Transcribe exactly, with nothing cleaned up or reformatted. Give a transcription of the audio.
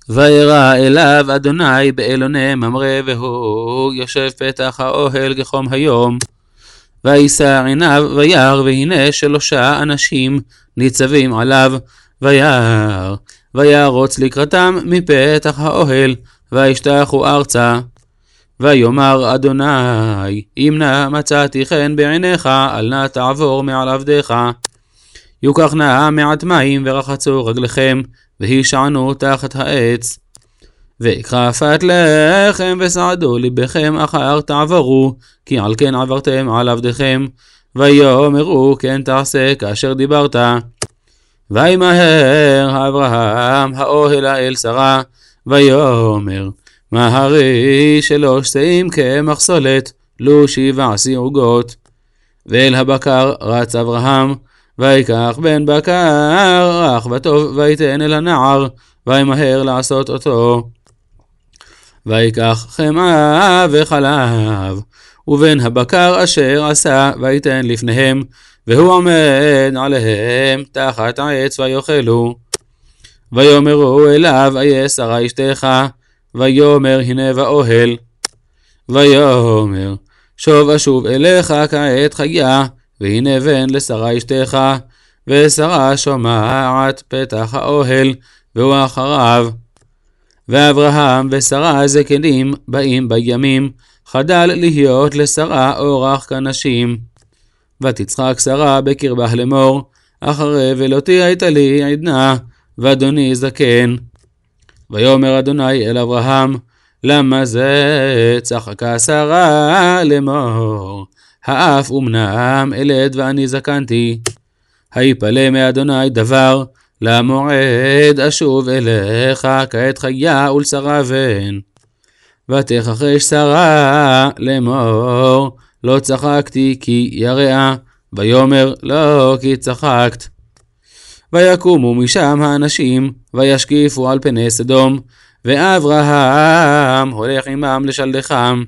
וירא אליו אדוני באלוני ממרא, והוא יושב פתח האוהל כחום היום. וישא עיניו וירא, והנה שלושה אנשים ניצבים עליו, וירא, וירוץ לקראתם מפתח האוהל, וישתחו ארצה. ויאמר אדוני, אם נא מצאתי חן בעיניך, אל נא תעבור מעל עבדיך. יוקח נא מעט מים ורחצו רגליכם, והישענו תחת העץ. ויקחה פת לחם וסעדו ליבכם אחר תעברו, כי על כן עברתם על עבדיכם. ויאמרו כן תעשה כאשר דיברת. וימהר אברהם האוהלה אל שרה, ויאמר מהרי שלוש שאים כמחסולת, לו שבע סיעוגות. ואל הבקר רץ אברהם, ויקח בן בקר רך וטוב, ויתן אל הנער, וימהר לעשות אותו. ויקח חמאה וחלב, ובן הבקר אשר עשה, ויתן לפניהם, והוא עומד עליהם תחת העץ, ויאכלו. ויאמרו אליו, איה שרה אשתך? ויאמר הנה באוהל. ויאמר שוב אשוב אליך כעת חיה, והנה בן לשרה אשתך. ושרה שומעת פתח האוהל, והוא אחריו. ואברהם ושרה זקנים באים בימים, חדל להיות לשרה אורח כנשים. ותצחק שרה בקרבה לאמור, אחרי ולותי הייתה לי עדנה, ואדוני זקן. ויאמר אדוני אל אברהם, למה זה צחקה שרה לאמור, האף אמנם אלד ואני זקנתי. היפלא מאדוני דבר, למועד אשוב אליך כעת חיה ולשרה בן. ותכחש שרה לאמור, לא צחקתי כי יראה. ויאמר לא כי צחקת. ויקומו משם האנשים, וישקיפו על פני סדום, ואברהם הולך עמם לשלחם.